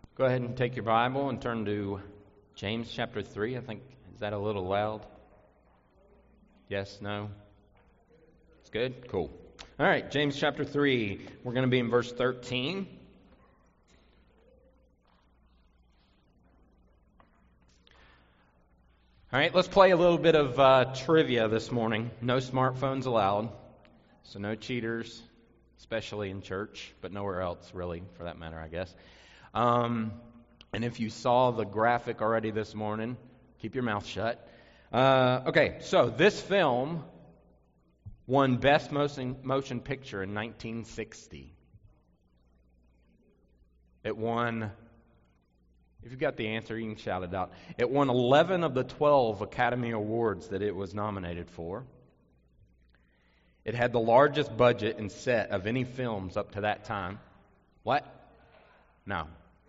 Go ahead and take your Bible and turn to James chapter 3. I think, is that a little loud? Yes, no? It's good? Cool. All right, James chapter 3. We're going to be in verse 13. All right, let's play a little bit of trivia this morning. No smartphones allowed, so no cheaters, especially in church, but nowhere else really, for that matter, I guess. And if you saw the graphic already this morning, keep your mouth shut. Okay, so this film won Best Motion Picture in 1960. It won, if you've got the answer, you can shout it out. It won 11 of the 12 Academy Awards that it was nominated for. It had the largest budget and set of any films up to that time. What? No.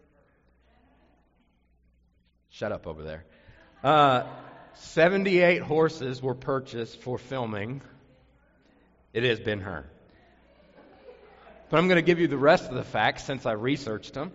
Shut up over there. 78 horses were purchased for filming. It is Ben-Hur. But I'm going to give you the rest of the facts since I researched them.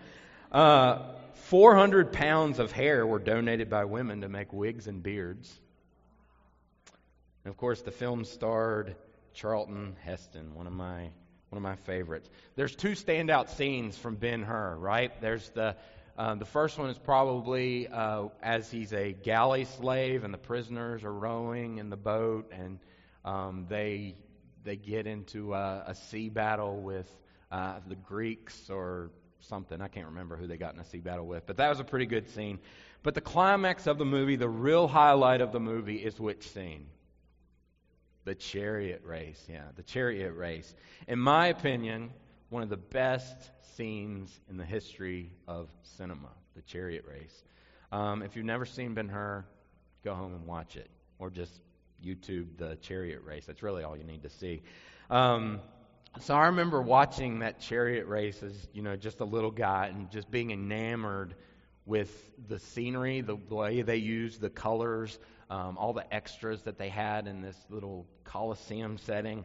400 pounds of hair were donated by women to make wigs and beards. And of course, the film starred Charlton Heston, one of my favorites. There's two standout scenes from Ben-Hur, right? There's the first one is probably as he's a galley slave and the prisoners are rowing in the boat, and they get into a sea battle with the Greeks or something. I can't remember who they got in a sea battle with, but that was a pretty good scene. But the climax of the movie, the real highlight of the movie, is which scene? The chariot race. Yeah, the chariot race. In my opinion, one of the best scenes in the history of cinema, the chariot race. If you've never seen Ben-Hur, go home and watch it, or just YouTube the chariot race. That's really all you need to see. So I remember watching that chariot race as, just a little guy and just being enamored with the scenery, the way they used the colors, all the extras that they had in this little Colosseum setting.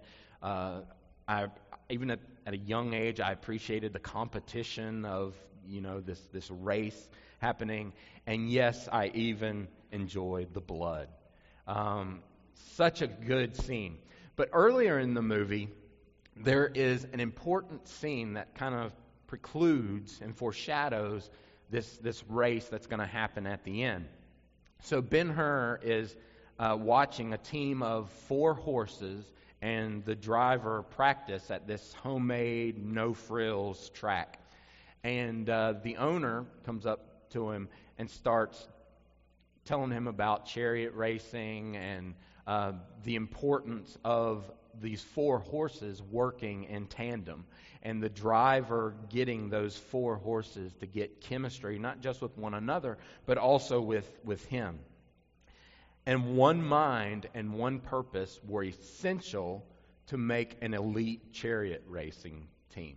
Even at a young age, I appreciated the competition of, this race happening. And yes, I even enjoyed the blood. Such a good scene. But earlier in the movie, there is an important scene that kind of precludes and foreshadows this race that's going to happen at the end. So Ben-Hur is watching a team of 4 horses and the driver practice at this homemade, no-frills track. And the owner comes up to him and starts telling him about chariot racing and the importance of these 4 horses working in tandem, and the driver getting those 4 horses to get chemistry, not just with one another, but also with him. And one mind and one purpose were essential to make an elite chariot racing team.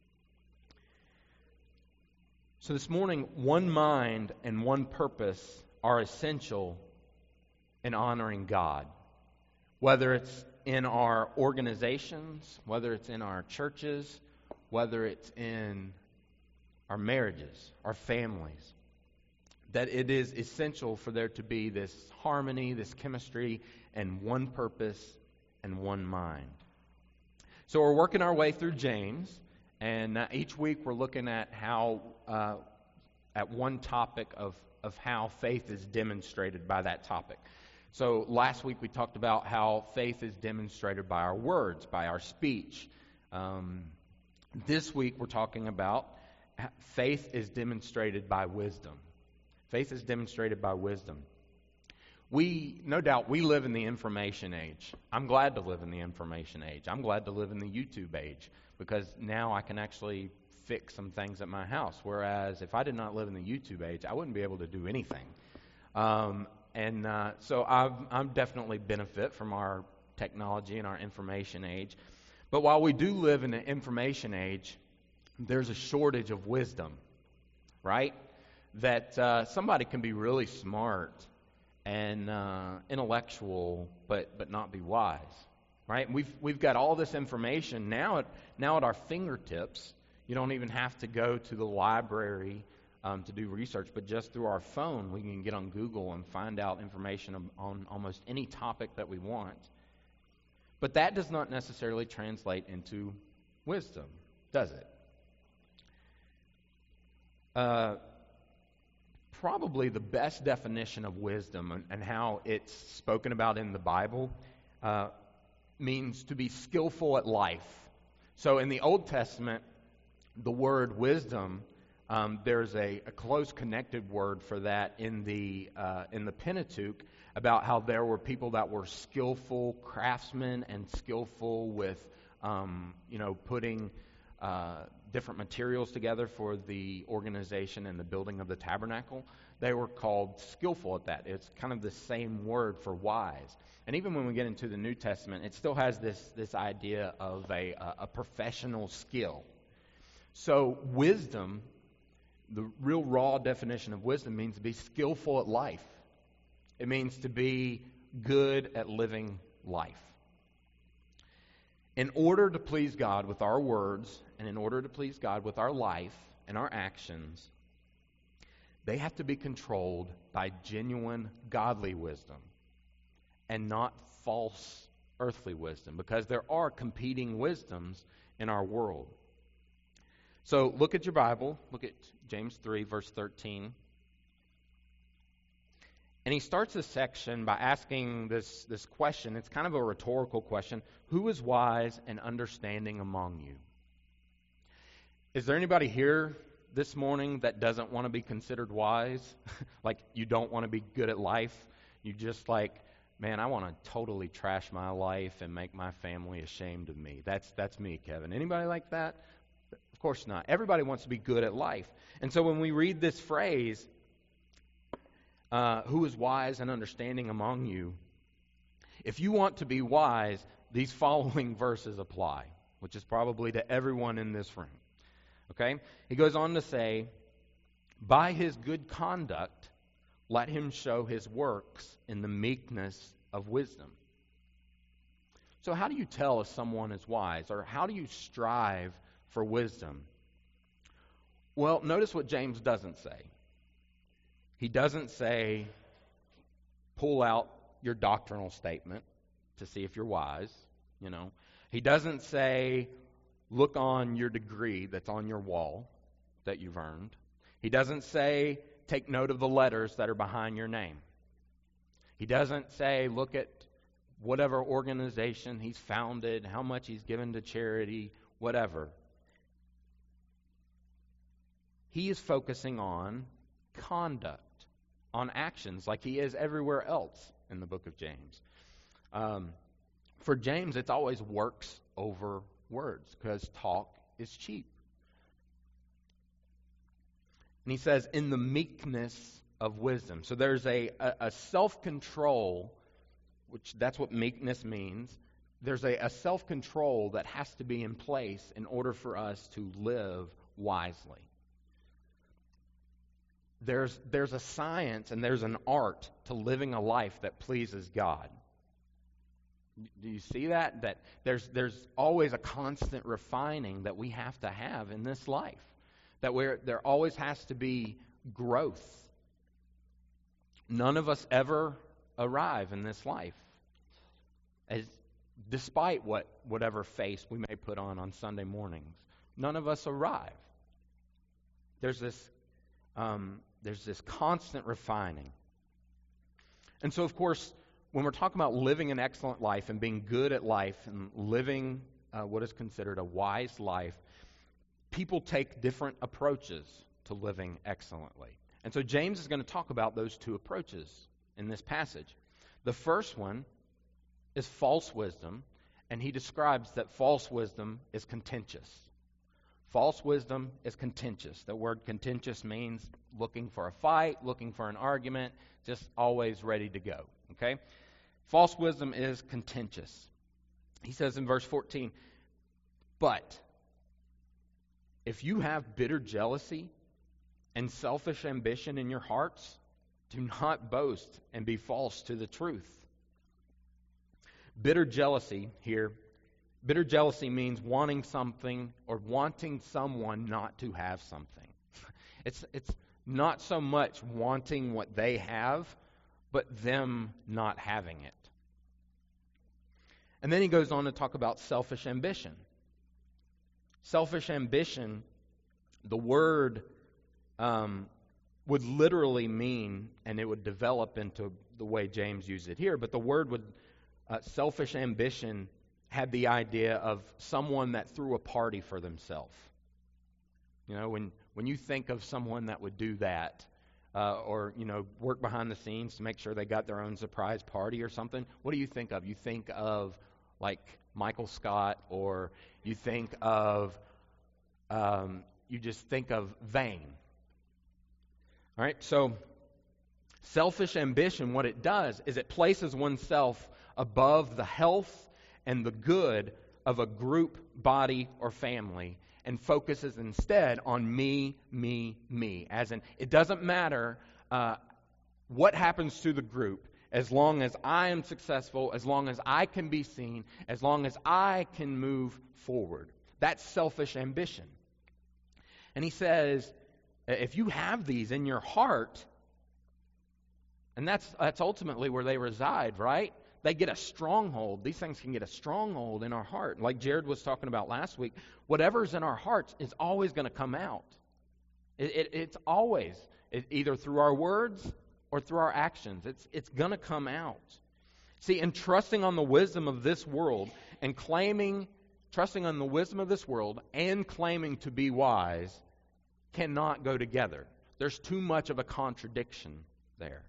So this morning, one mind and one purpose are essential in honoring God. Whether it's in our organizations, whether it's in our churches, whether it's in our marriages, our families, that it is essential for there to be this harmony, this chemistry, and one purpose and one mind. So we're working our way through James, and each week we're looking at how, at one topic of how faith is demonstrated by that topic. So last week we talked about how faith is demonstrated by our words, by our speech. This week we're talking about faith is demonstrated by wisdom. Faith is demonstrated by wisdom. No doubt, we live in the information age. I'm glad to live in the information age. I'm glad to live in the YouTube age, because now I can actually fix some things at my house. Whereas if I did not live in the YouTube age, I wouldn't be able to do anything. So I definitely benefit from our technology and our information age. But while we do live in the information age, there's a shortage of wisdom, right? That somebody can be really smart and intellectual, but not be wise, right? We've got all this information now at our fingertips. You don't even have to go to the library to do research, but just through our phone, we can get on Google and find out information on almost any topic that we want. But that does not necessarily translate into wisdom, does it? Probably the best definition of wisdom and how it's spoken about in the Bible means to be skillful at life. So in the Old Testament, the word wisdom, there's a close connected word for that in the Pentateuch, about how there were people that were skillful craftsmen and skillful with putting different materials together for the organization and the building of the tabernacle. They were called skillful at that. It's kind of the same word for wise. And even when we get into the New Testament, it still has this idea of a professional skill. So wisdom, the real raw definition of wisdom, means to be skillful at life. It means to be good at living life. In order to please God with our words, and in order to please God with our life and our actions, they have to be controlled by genuine godly wisdom and not false earthly wisdom, because there are competing wisdoms in our world. So look at your Bible. Look at James 3, verse 13. And he starts this section by asking this question. It's kind of a rhetorical question. Who is wise and understanding among you? Is there anybody here this morning that doesn't want to be considered wise? Like, you don't want to be good at life? You just like, man, I want to totally trash my life and make my family ashamed of me. That's me, Kevin. Anybody like that? Of course not. Everybody wants to be good at life. And so when we read this phrase, who is wise and understanding among you, if you want to be wise, these following verses apply, which is probably to everyone in this room. Okay? He goes on to say, by his good conduct, let him show his works in the meekness of wisdom. So how do you tell if someone is wise, or how do you strive for wisdom? Well, notice what James doesn't say. He doesn't say, pull out your doctrinal statement to see if you're wise, He doesn't say, look on your degree that's on your wall that you've earned. He doesn't say, take note of the letters that are behind your name. He doesn't say, look at whatever organization he's founded, how much he's given to charity, whatever. He is focusing on conduct, on actions, like he is everywhere else in the book of James. For James, it's always works over words, because talk is cheap. And he says, in the meekness of wisdom. So there's a self-control, which that's what meekness means. There's a self-control that has to be in place in order for us to live wisely. There's a science and there's an art to living a life that pleases God. Do you see that? That there's always a constant refining that we have to have in this life. That there always has to be growth. None of us ever arrive in this life, despite whatever face we may put on Sunday mornings. None of us arrive. There's this constant refining. And so, of course, when we're talking about living an excellent life and being good at life and living what is considered a wise life, people take different approaches to living excellently. And so James is going to talk about those two approaches in this passage. The first one is false wisdom, and he describes that false wisdom is contentious. False wisdom is contentious. The word contentious means looking for a fight, looking for an argument, just always ready to go. Okay? False wisdom is contentious. He says in verse 14, but if you have bitter jealousy and selfish ambition in your hearts, do not boast and be false to the truth. Bitter jealousy here. Bitter jealousy means wanting something or wanting someone not to have something. It's not so much wanting what they have, but them not having it. And then he goes on to talk about selfish ambition. Selfish ambition, the word would literally mean, and it would develop into the way James used it here, but the word would, selfish ambition had the idea of someone that threw a party for themselves. You know, when you think of someone that would do that, or, work behind the scenes to make sure they got their own surprise party or something, what do you think of? You think of, like, Michael Scott, or you think of, you just think of vain. All right, so selfish ambition, what it does is it places oneself above the health and the good of a group, body, or family, and focuses instead on me, me, me. As in, it doesn't matter what happens to the group, as long as I am successful, as long as I can be seen, as long as I can move forward. That's selfish ambition. And he says, if you have these in your heart, and that's ultimately where they reside, right? They get a stronghold. These things can get a stronghold in our heart. Like Jared was talking about last week, whatever's in our hearts is always going to come out. It's always, either through our words or through our actions. It's going to come out. See, and trusting on the wisdom of this world and trusting on the wisdom of this world and claiming to be wise cannot go together. There's too much of a contradiction there.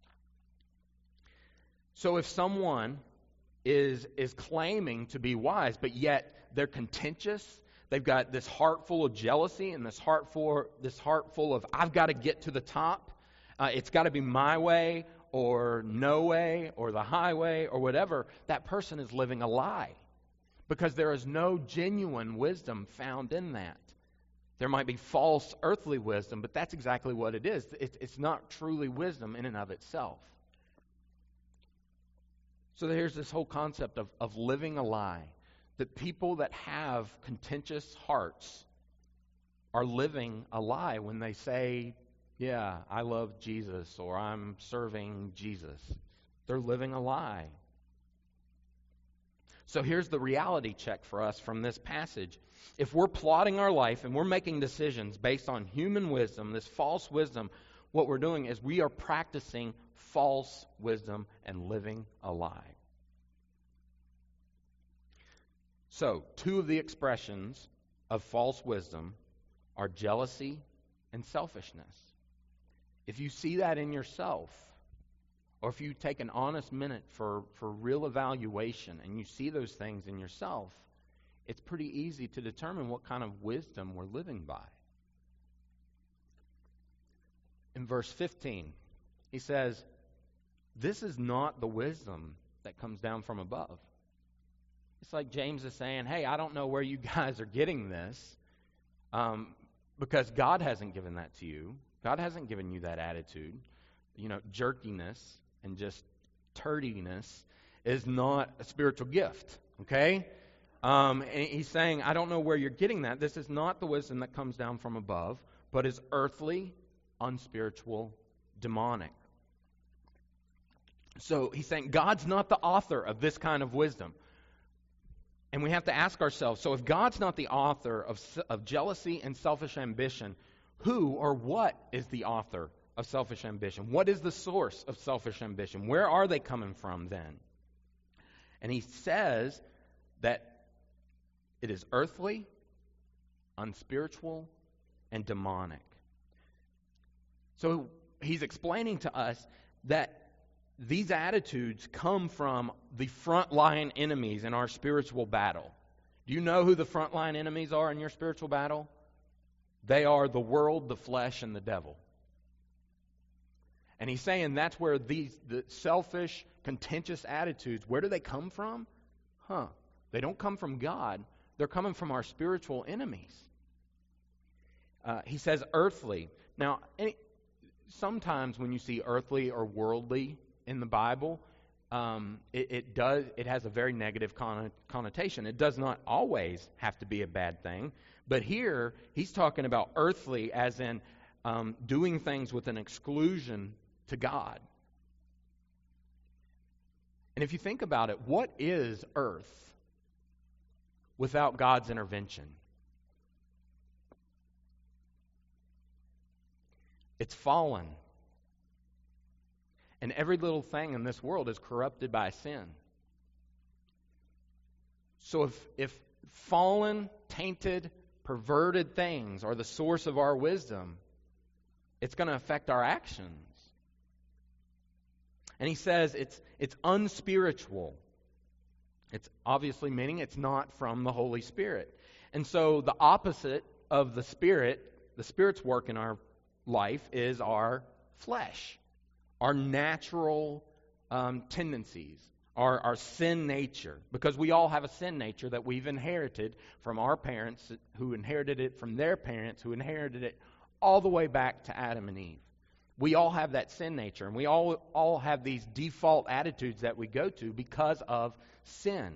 So if someone is claiming to be wise, but yet they're contentious, they've got this heart full of jealousy and this heart full of I've got to get to the top. It's got to be my way or no way or the highway or whatever. That person is living a lie, because there is no genuine wisdom found in that. There might be false earthly wisdom, but that's exactly what it is. It's not truly wisdom in and of itself. So here's this whole concept of living a lie. That people that have contentious hearts are living a lie when they say, yeah, I love Jesus, or I'm serving Jesus. They're living a lie. So here's the reality check for us from this passage. If we're plotting our life and we're making decisions based on human wisdom, this false wisdom, what we're doing is we are practicing false wisdom and living a lie. So, two of the expressions of false wisdom are jealousy and selfishness. If you see that in yourself, or if you take an honest minute for real evaluation and you see those things in yourself, it's pretty easy to determine what kind of wisdom we're living by. In verse 15, he says, this is not the wisdom that comes down from above. It's like James is saying, hey, I don't know where you guys are getting this, because God hasn't given that to you. God hasn't given you that attitude. Jerkiness and just turdiness is not a spiritual gift, okay? And he's saying, I don't know where you're getting that. This is not the wisdom that comes down from above, but is earthly, unspiritual, demonic. So he's saying God's not the author of this kind of wisdom. And we have to ask ourselves, so if God's not the author of jealousy and selfish ambition, who or what is the author of selfish ambition? What is the source of selfish ambition? Where are they coming from then? And he says that it is earthly, unspiritual, and demonic. So he's explaining to us that these attitudes come from the frontline enemies in our spiritual battle. Do you know who the frontline enemies are in your spiritual battle? They are the world, the flesh, and the devil. And he's saying that's where the selfish, contentious attitudes, where do they come from? They don't come from God. They're coming from our spiritual enemies. He says earthly. Now, sometimes when you see earthly or worldly in the Bible, it has a very negative connotation. It does not always have to be a bad thing. But here, he's talking about earthly as in doing things with an exclusion to God. And if you think about it, what is earth without God's intervention? It's fallen. And every little thing in this world is corrupted by sin. So if fallen, tainted, perverted things are the source of our wisdom, it's going to affect our actions. And he says it's unspiritual. It's obviously meaning it's not from the Holy Spirit. And so the opposite of the Spirit's work in our life is our flesh, our natural tendencies, our sin nature. Because we all have a sin nature that we've inherited from our parents, who inherited it from their parents, who inherited it all the way back to Adam and Eve. We all have that sin nature, and we all have these default attitudes that we go to because of sin.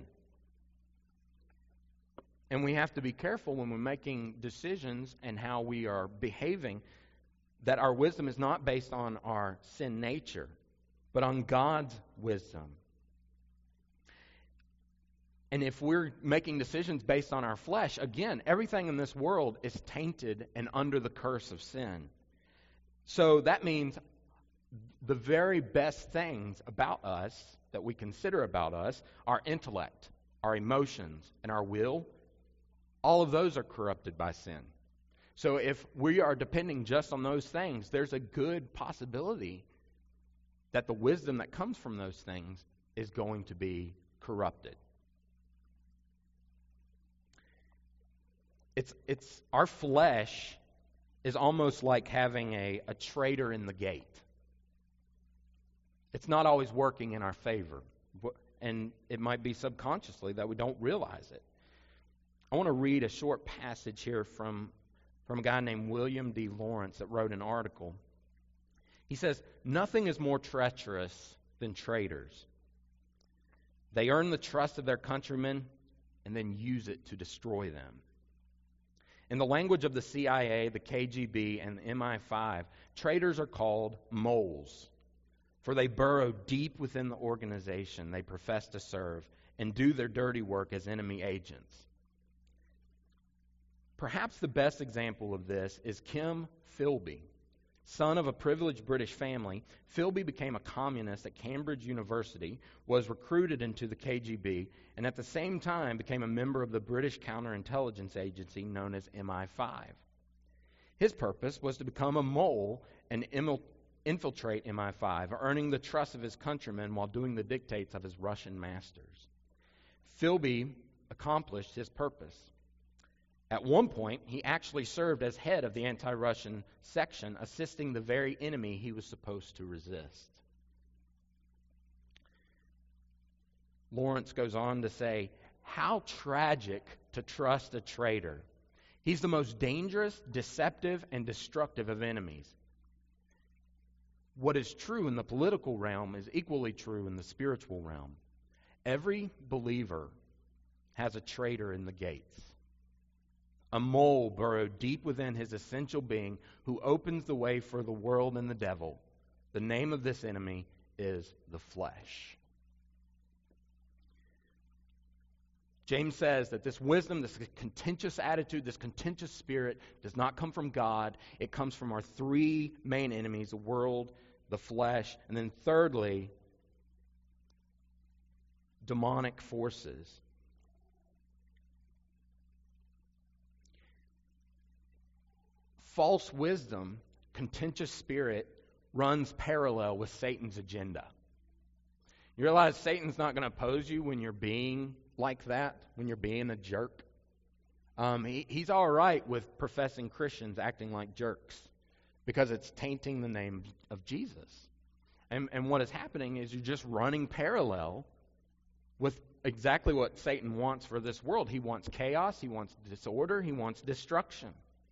And we have to be careful when we're making decisions and how we are behaving, that our wisdom is not based on our sin nature, but on God's wisdom. And if we're making decisions based on our flesh, again, everything in this world is tainted and under the curse of sin. So that means the very best things about us, that we consider about us, our intellect, our emotions, and our will, all of those are corrupted by sin. So if we are depending just on those things, there's a good possibility that the wisdom that comes from those things is going to be corrupted. It's our flesh is almost like having a traitor in the gate. It's not always working in our favor. And it might be subconsciously that we don't realize it. I want to read a short passage here from a guy named William D. Lawrence that wrote an article. He says, "Nothing is more treacherous than traitors. They earn the trust of their countrymen and then use it to destroy them. In the language of the CIA, the KGB, and the MI5, traitors are called moles, for they burrow deep within the organization they profess to serve and do their dirty work as enemy agents. Perhaps the best example of this is Kim Philby. Son of a privileged British family, Philby became a communist at Cambridge University, was recruited into the KGB, and at the same time became a member of the British counterintelligence agency known as MI5. His purpose was to become a mole and infiltrate MI5, earning the trust of his countrymen while doing the dictates of his Russian masters. Philby accomplished his purpose. At one point, he actually served as head of the anti-Russian section, assisting the very enemy he was supposed to resist." Lawrence goes on to say, "How tragic to trust a traitor. He's the most dangerous, deceptive, and destructive of enemies. What is true in the political realm is equally true in the spiritual realm. Every believer has a traitor in the gates. A mole burrowed deep within his essential being who opens the way for the world and the devil. The name of this enemy is the flesh." James says that this wisdom, this contentious attitude, this contentious spirit does not come from God. It comes from our three main enemies, the world, the flesh, and then thirdly, demonic forces. False wisdom, contentious spirit, runs parallel with Satan's agenda. You realize Satan's not going to oppose you when you're being like that, when you're being a jerk. He's all right with professing Christians acting like jerks because it's tainting the name of Jesus. And what is happening is you're just running parallel with exactly what Satan wants for this world. He wants chaos, he wants disorder, he wants destruction.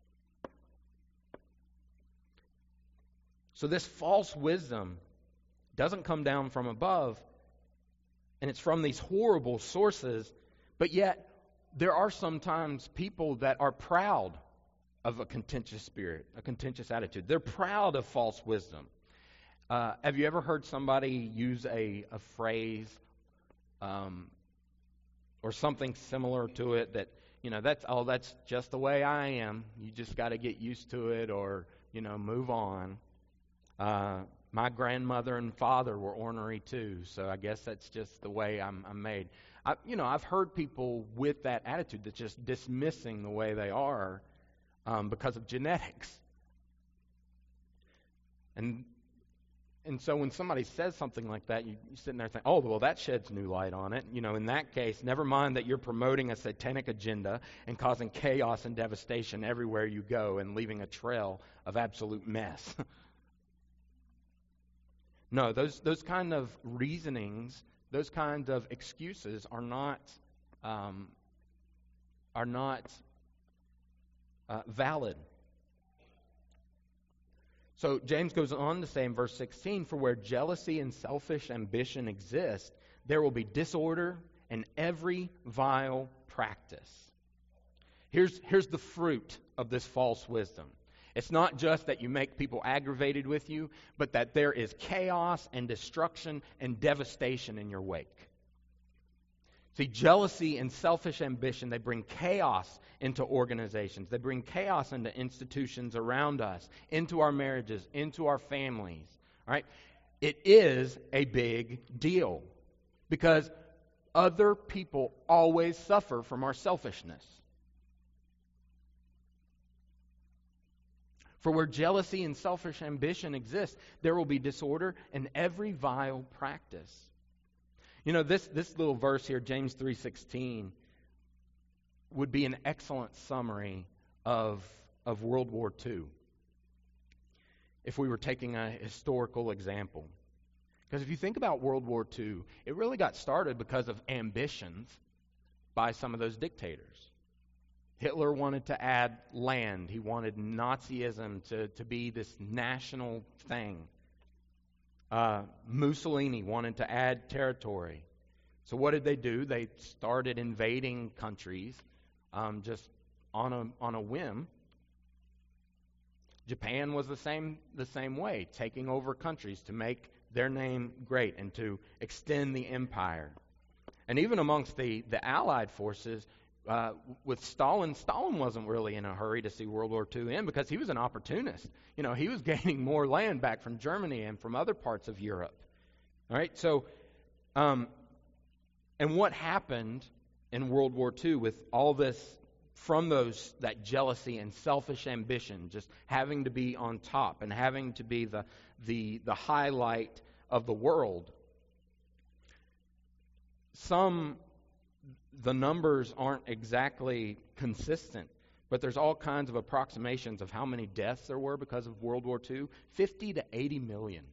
So this false wisdom doesn't come down from above, and it's from these horrible sources, but yet there are sometimes people that are proud of a contentious spirit, a contentious attitude. They're proud of false wisdom. Have you ever heard somebody use a phrase or something similar to it that, that's just the way I am. You just got to get used to it or, move on. My grandmother and father were ornery too, so I guess that's just the way I'm made. I've heard people with that attitude that's just dismissing the way they are because of genetics. And so when somebody says something like that, you're sitting there saying, oh, well, that sheds new light on it. In that case, never mind that you're promoting a satanic agenda and causing chaos and devastation everywhere you go and leaving a trail of absolute mess. No, those kind of reasonings, those kinds of excuses are not valid. So James goes on to say in verse 16, for where jealousy and selfish ambition exist, there will be disorder and every vile practice. Here's the fruit of this false wisdom. It's not just that you make people aggravated with you, but that there is chaos and destruction and devastation in your wake. See, jealousy and selfish ambition, they bring chaos into organizations. They bring chaos into institutions around us, into our marriages, into our families. All right? It is a big deal because other people always suffer from our selfishness. For where jealousy and selfish ambition exist, there will be disorder and every vile practice. This little verse here, James 3:16, would be an excellent summary of World War II if we were taking a historical example. Because if you think about World War II, it really got started because of ambitions by some of those dictators. Hitler wanted to add land. He wanted Nazism to be this national thing. Mussolini wanted to add territory. So what did they do? They started invading countries just on a whim. Japan was the same way, taking over countries to make their name great and to extend the empire. And even amongst the Allied forces, with Stalin wasn't really in a hurry to see World War II end because he was an opportunist. He was gaining more land back from Germany and from other parts of Europe. All right, so, and what happened in World War II with all this, from that jealousy and selfish ambition, just having to be on top and having to be the highlight of the world? The numbers aren't exactly consistent, but there's all kinds of approximations of how many deaths there were because of World War II. 50 to 80 million.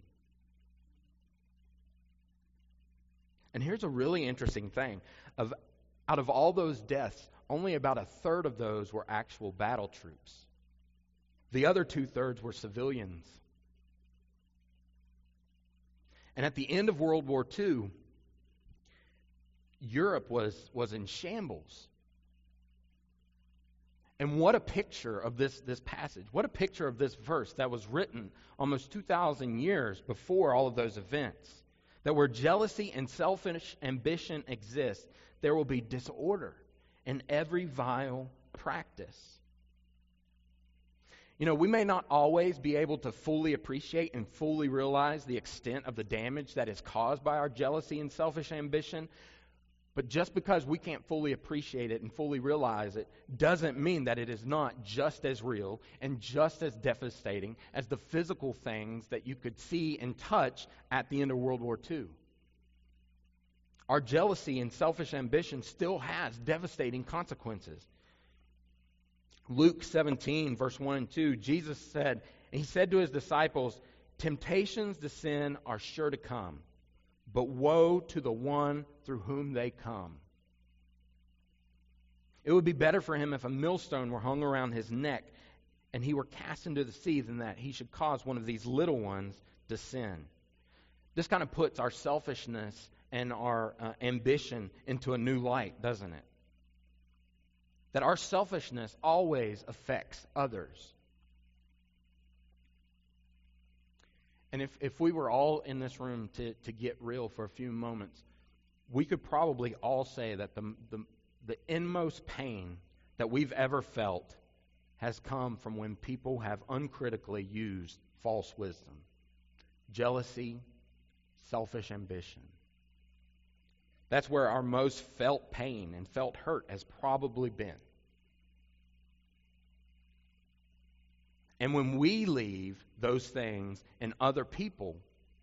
And here's a really interesting thing. Out of all those deaths, only about a third of those were actual battle troops. The other 2/3 were civilians. And at the end of World War II, Europe was in shambles. And what a picture of this passage. What a picture of this verse that was written almost 2,000 years before all of those events. That where jealousy and selfish ambition exist, there will be disorder and every vile practice. We may not always be able to fully appreciate and fully realize the extent of the damage that is caused by our jealousy and selfish ambition. But just because we can't fully appreciate it and fully realize it doesn't mean that it is not just as real and just as devastating as the physical things that you could see and touch at the end of World War II. Our jealousy and selfish ambition still has devastating consequences. Luke 17, verse 1 and 2, Jesus said, and he said to his disciples, temptations to sin are sure to come, but woe to the one through whom they come. It would be better for him if a millstone were hung around his neck and he were cast into the sea than that he should cause one of these little ones to sin. This kind of puts our selfishness and our ambition into a new light, doesn't it? that our selfishness always affects others. And if we were all in this room to get real for a few moments, we could probably all say that the inmost pain that we've ever felt has come from when people have uncritically used false wisdom, jealousy, selfish ambition. That's where our most felt pain and felt hurt has probably been. And when we leave those things in other people,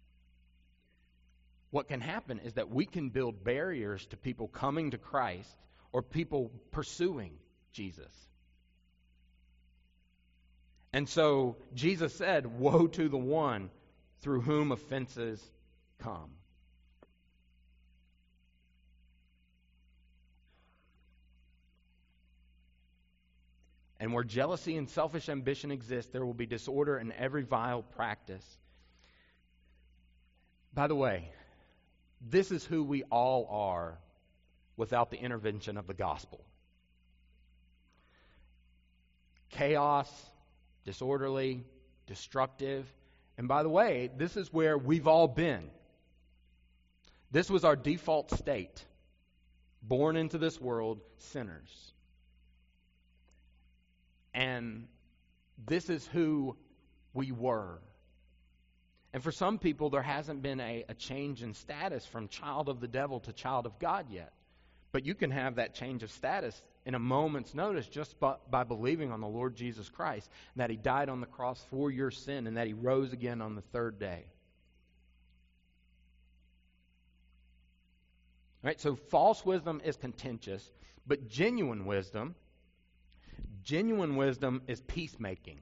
what can happen is that we can build barriers to people coming to Christ or people pursuing Jesus. And so Jesus said, "Woe to the one through whom offenses come." And where jealousy and selfish ambition exist, there will be disorder in every vile practice. By the way, this is who we all are without the intervention of the gospel. Chaos, disorderly, destructive. And by the way, this is where we've all been. This was our default state. Born into this world, sinners. And this is who we were. And for some people, there hasn't been a change in status from child of the devil to child of God yet. But you can have that change of status in a moment's notice just by believing on the Lord Jesus Christ, and that He died on the cross for your sin, and that He rose again on the third day. All right, so false wisdom is contentious, but genuine wisdom is peacemaking.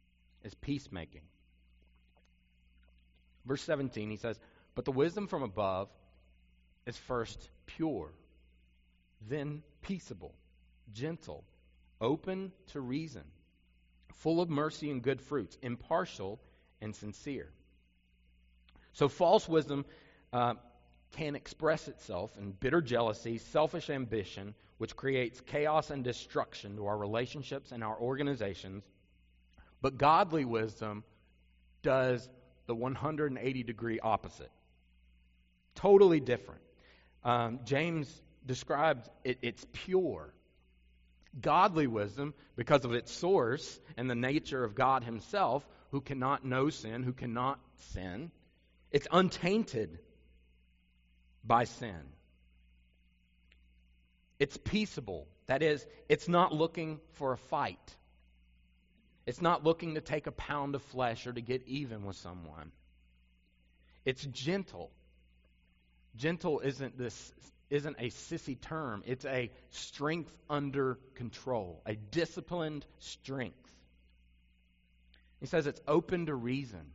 Verse 17, he says, "But the wisdom from above is first pure, then peaceable, gentle, open to reason, full of mercy and good fruits, impartial and sincere." So false wisdom can express itself in bitter jealousy, selfish ambition, which creates chaos and destruction to our relationships and our organizations. But godly wisdom does the 180-degree opposite. Totally different. James describes it's pure. Godly wisdom, because of its source and the nature of God Himself, who cannot know sin, who cannot sin, it's untainted by sin. It's peaceable. That is, it's not looking for a fight. It's not looking to take a pound of flesh or to get even with someone. It's gentle. Gentle isn't a sissy term. It's a strength under control, a disciplined strength. He says it's open to reason.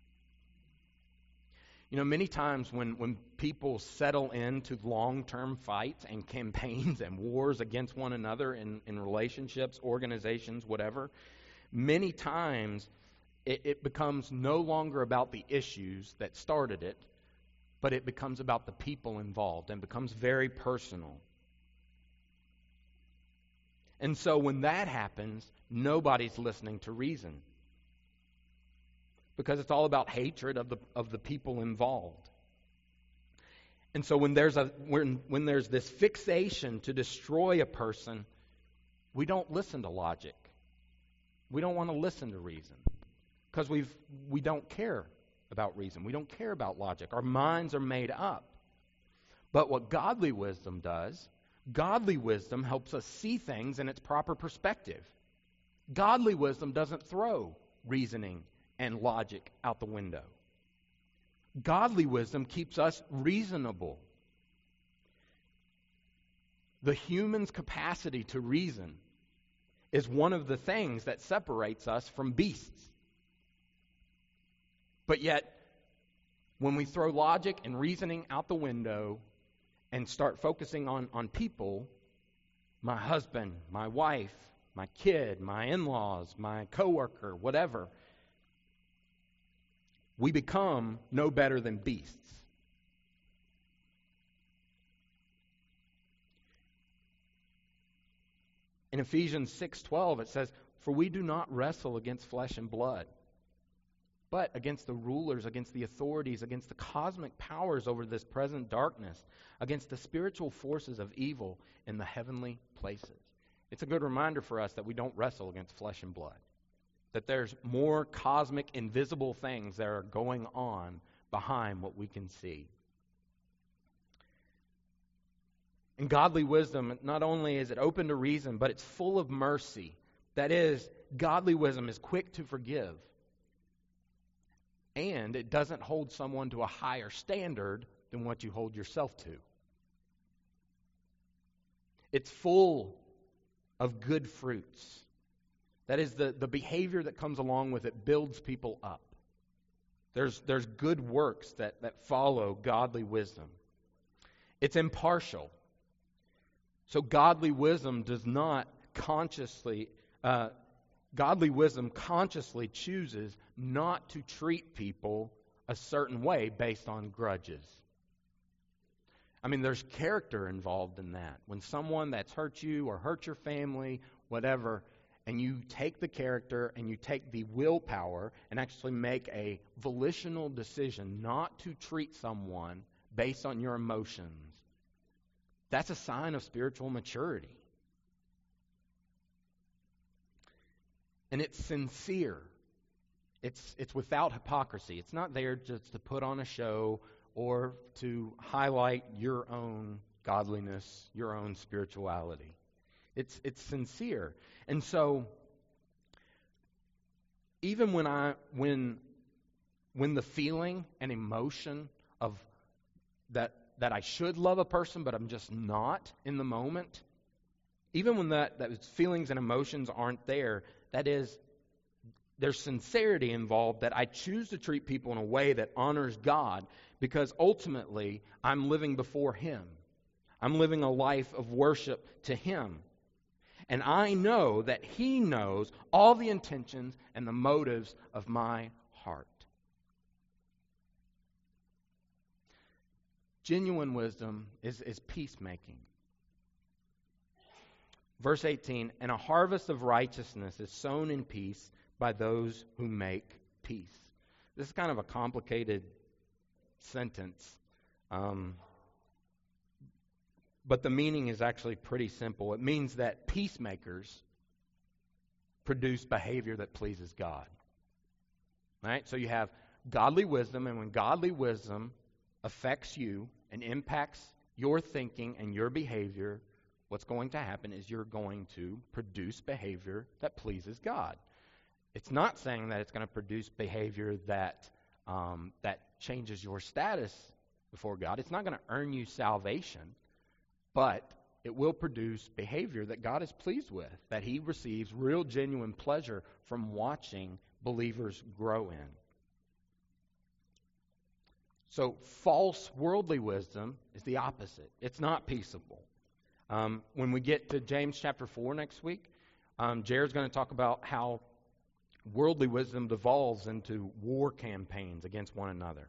You know, many times when people settle into long-term fights and campaigns and wars against one another in relationships, organizations, whatever, many times it becomes no longer about the issues that started it, but it becomes about the people involved and becomes very personal. And so when that happens, nobody's listening to reason, because it's all about hatred of the people involved. And so when there's this fixation to destroy a person, we don't listen to logic. We don't want to listen to reason, because we don't care about reason. We don't care about logic. Our minds are made up. But what godly wisdom does, godly wisdom helps us see things in its proper perspective. Godly wisdom doesn't throw reasoning and logic out the window. Godly wisdom keeps us reasonable. The human's capacity to reason is one of the things that separates us from beasts. But yet, when we throw logic and reasoning out the window and start focusing on people, my husband, my wife, my kid, my in-laws, my coworker, whatever, we become no better than beasts. In Ephesians 6:12 it says, "For we do not wrestle against flesh and blood, but against the rulers, against the authorities, against the cosmic powers over this present darkness, against the spiritual forces of evil in the heavenly places." It's a good reminder for us that we don't wrestle against flesh and blood, that there's more cosmic, invisible things that are going on behind what we can see. And godly wisdom, not only is it open to reason, but it's full of mercy. That is, godly wisdom is quick to forgive. And it doesn't hold someone to a higher standard than what you hold yourself to. It's full of good fruits. That is, the behavior that comes along with it builds people up. There's good works that follow godly wisdom. It's impartial. So godly wisdom godly wisdom consciously chooses not to treat people a certain way based on grudges. I mean, there's character involved in that. When someone that's hurt you or hurt your family, whatever, and you take the character and you take the willpower and actually make a volitional decision not to treat someone based on your emotions, that's a sign of spiritual maturity. And it's sincere. It's without hypocrisy. It's not there just to put on a show or to highlight your own godliness, your own spirituality. It's sincere. And so even when the feeling and emotion of that I should love a person but I'm just not in the moment, even when those feelings and emotions aren't there, that is, there's sincerity involved, that I choose to treat people in a way that honors God because ultimately I'm living before Him. I'm living a life of worship to Him. And I know that He knows all the intentions and the motives of my heart. Genuine wisdom is peacemaking. Verse 18, "And a harvest of righteousness is sown in peace by those who make peace." This is kind of a complicated sentence. But the meaning is actually pretty simple. It means that peacemakers produce behavior that pleases God. Right? So you have godly wisdom, and when godly wisdom affects you and impacts your thinking and your behavior, what's going to happen is you're going to produce behavior that pleases God. It's not saying that it's going to produce behavior that changes your status before God. It's not going to earn you salvation, but it will produce behavior that God is pleased with, that He receives real, genuine pleasure from watching believers grow in. So false worldly wisdom is the opposite. It's not peaceable. When we get to James chapter 4 next week, Jared's going to talk about how worldly wisdom devolves into war campaigns against one another.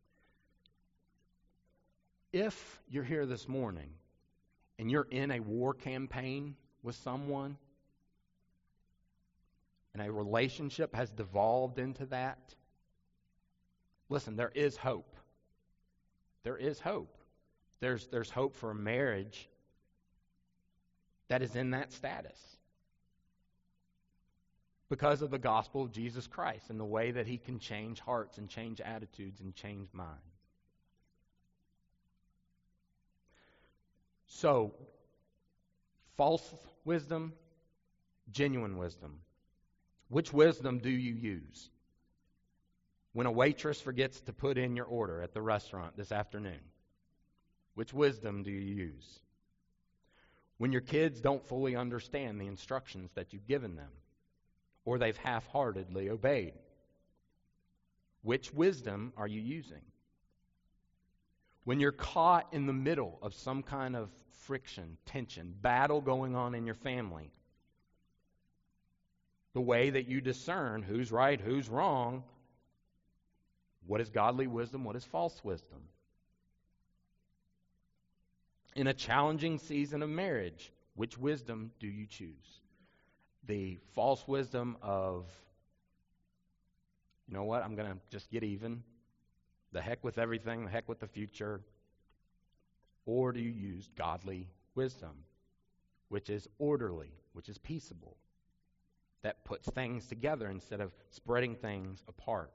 If you're here this morning and you're in a war campaign with someone and a relationship has devolved into that, listen, there is hope. There is hope. There's hope for a marriage that is in that status because of the gospel of Jesus Christ and the way that He can change hearts and change attitudes and change minds. So, false wisdom, genuine wisdom. Which wisdom do you use? When a waitress forgets to put in your order at the restaurant this afternoon, which wisdom do you use? When your kids don't fully understand the instructions that you've given them, or they've half-heartedly obeyed, which wisdom are you using? When you're caught in the middle of some kind of friction, tension, battle going on in your family, the way that you discern who's right, who's wrong, what is godly wisdom, what is false wisdom? In a challenging season of marriage, Which wisdom do you choose? The false wisdom of, you know what, I'm going to just get even. The heck with everything, the heck with the future. Or do you use godly wisdom, which is orderly, which is peaceable, that puts things together instead of spreading things apart?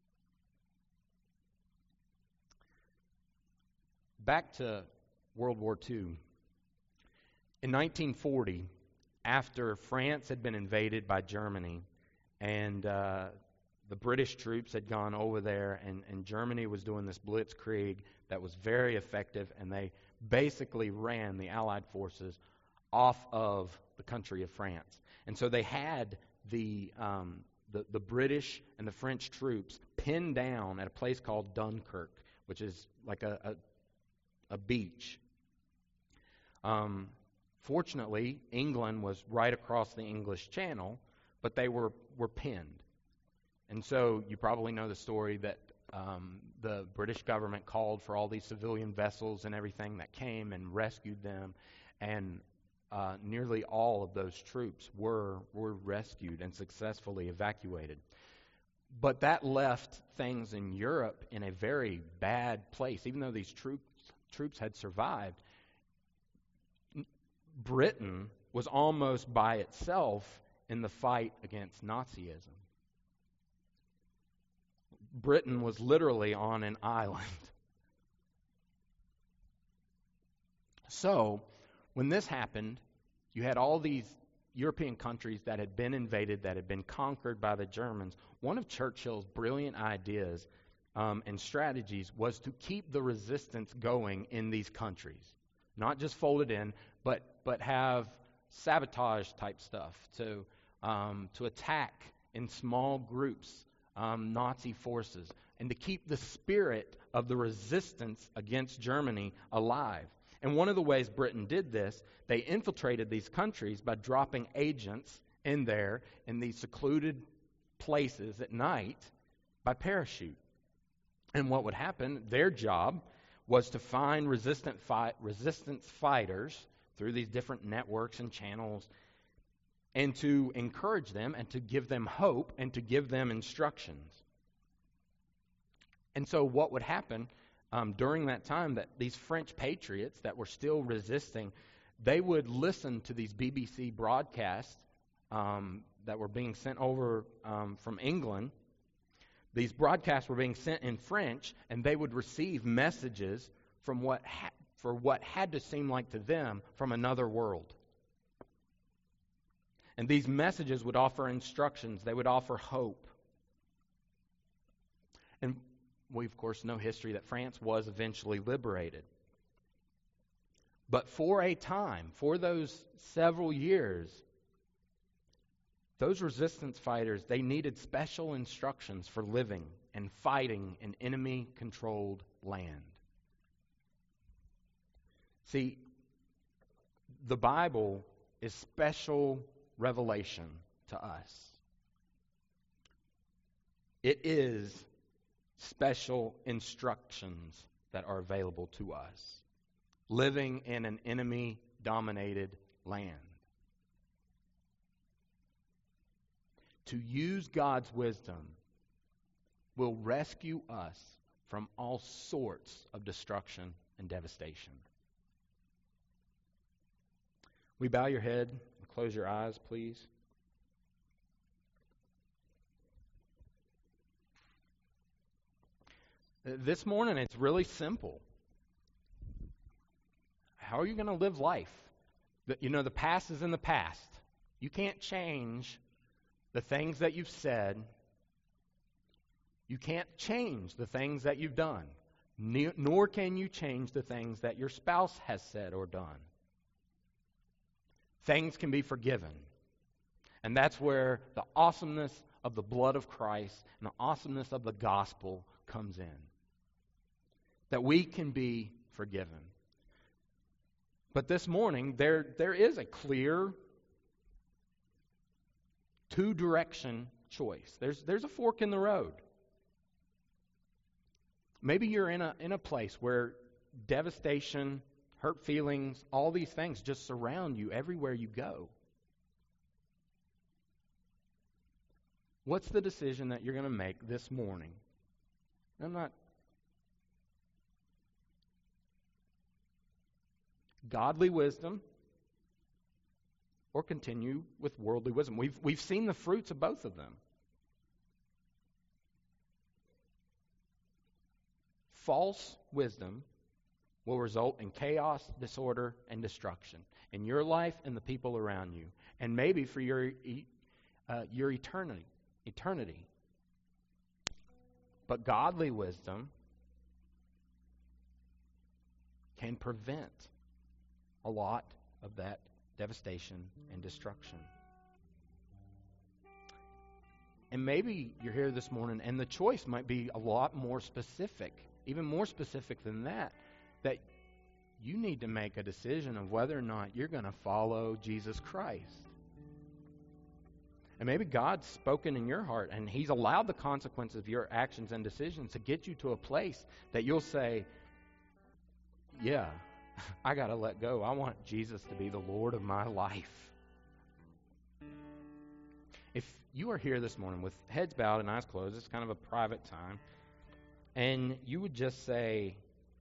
Back to World War II. In 1940, after France had been invaded by Germany, and the British troops had gone over there, and Germany was doing this blitzkrieg that was very effective, and they basically ran the Allied forces off of the country of France. And so they had the British and the French troops pinned down at a place called Dunkirk, which is like a beach. Fortunately, England was right across the English Channel, but they were pinned. And so you probably know the story that the British government called for all these civilian vessels and everything that came and rescued them, and nearly all of those troops were rescued and successfully evacuated. But that left things in Europe in a very bad place. Even though these troops had survived, Britain was almost by itself in the fight against Nazism. Britain was literally on an island. So, when this happened, you had all these European countries that had been invaded, that had been conquered by the Germans. One of Churchill's brilliant ideas and strategies was to keep the resistance going in these countries. Not just fold it in, but have sabotage type stuff to attack in small groups Nazi forces, and to keep the spirit of the resistance against Germany alive. And one of the ways Britain did this, they infiltrated these countries by dropping agents in there in these secluded places at night by parachute. And what would happen, their job was to find resistance fighters through these different networks and channels, and to encourage them and to give them hope and to give them instructions. And so what would happen during that time, that these French patriots that were still resisting, they would listen to these BBC broadcasts that were being sent over from England. These broadcasts were being sent in French, and they would receive messages from what had to seem like to them from another world. And these messages would offer instructions. They would offer hope. And we, of course, know history that France was eventually liberated. But for a time, for those several years, those resistance fighters, they needed special instructions for living and fighting in enemy-controlled land. See, the Bible is special revelation to us. It is special instructions that are available to us, living in an enemy-dominated land. To use God's wisdom will rescue us from all sorts of destruction and devastation. We bow your head and close your eyes, please. This morning, it's really simple. How are you going to live life? The past is in the past. You can't change the things that you've said. You can't change the things that you've done. Nor can you change the things that your spouse has said or done. Things can be forgiven. And that's where the awesomeness of the blood of Christ and the awesomeness of the gospel comes in. That we can be forgiven. But this morning, there is a clear two-direction choice. There's a fork in the road. Maybe you're in a place where devastation, hurt feelings, all these things just surround you everywhere you go. What's the decision that you're going to make this morning? I'm not... Godly wisdom or continue with worldly wisdom. We've seen the fruits of both of them. False wisdom will result in chaos, disorder, and destruction in your life and the people around you, and maybe for your eternity. But godly wisdom can prevent a lot of that devastation and destruction. And maybe you're here this morning and the choice might be a lot more specific, even more specific than that you need to make a decision of whether or not you're going to follow Jesus Christ. And maybe God's spoken in your heart and He's allowed the consequences of your actions and decisions to get you to a place that you'll say, yeah, I got to let go. I want Jesus to be the Lord of my life. If you are here this morning with heads bowed and eyes closed, it's kind of a private time, and you would just say,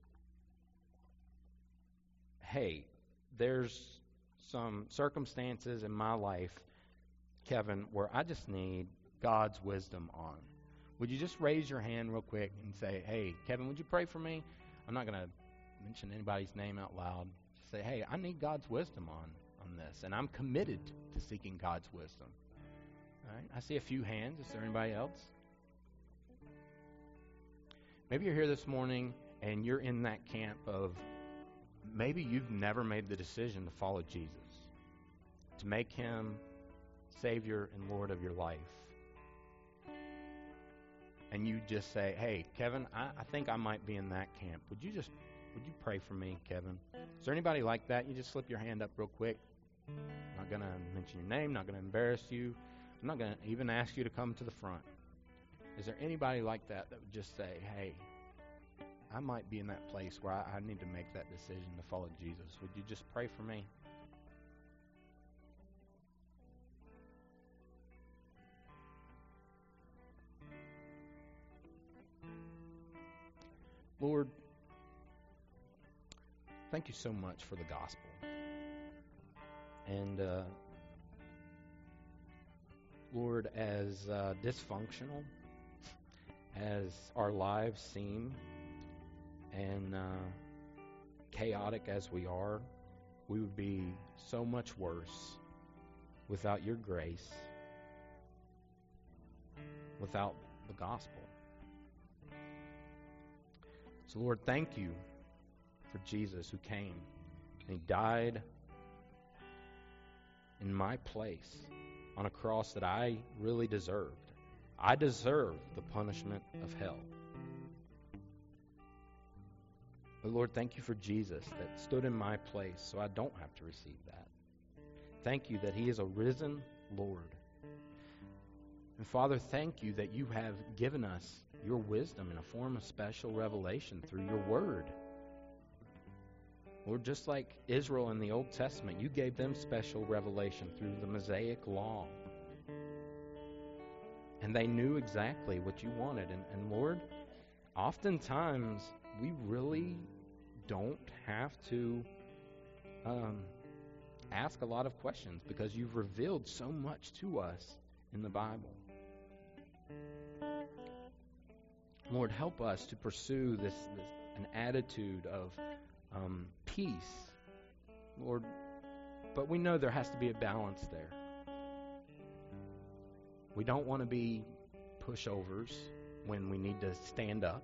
hey, there's some circumstances in my life, Kevin, where I just need God's wisdom on. Would you just raise your hand real quick and say, hey, Kevin, would you pray for me? I'm not going to mention anybody's name out loud. Just say, hey, I need God's wisdom on this, and I'm committed to seeking God's wisdom. All right, I see a few hands. Is there anybody else? Maybe you're here this morning and you're in that camp of maybe you've never made the decision to follow Jesus, to make Him Savior and Lord of your life. And you just say, hey, Kevin, I think I might be in that camp. Would you pray for me, Kevin? Is there anybody like that? You just slip your hand up real quick. I'm not going to mention your name, not going to embarrass you. I'm not going to even ask you to come to the front. Is there anybody like that would just say, hey, I might be in that place where I need to make that decision to follow Jesus. Would you just pray for me? Lord, thank you so much for the gospel. And Lord, as dysfunctional as our lives seem and chaotic as we are, we would be so much worse without your grace, without the gospel. So, Lord, thank you for Jesus who came and He died in my place on a cross that I really deserved. I deserve the punishment of hell. But Lord, thank you for Jesus that stood in my place so I don't have to receive that. Thank you that He is a risen Lord. And Father, thank you that you have given us your wisdom in a form of special revelation through your word. Lord, just like Israel in the Old Testament, you gave them special revelation through the Mosaic law. And they knew exactly what you wanted. And Lord, oftentimes we really don't have to ask a lot of questions because you've revealed so much to us in the Bible. Lord, help us to pursue an attitude of peace, Lord, but we know there has to be a balance there. We don't want to be pushovers when we need to stand up,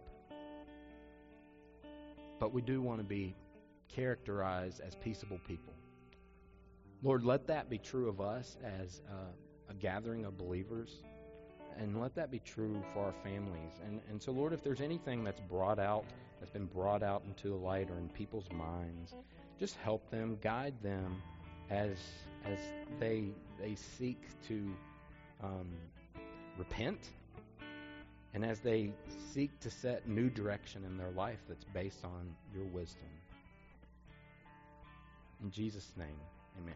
but we do want to be characterized as peaceable people. Lord, let that be true of us as a gathering of believers, and let that be true for our families. And so, Lord, if there's anything that's been brought out into the light or in people's minds, just help them, guide them as they seek to repent, and as they seek to set new direction in their life that's based on your wisdom. In Jesus' name.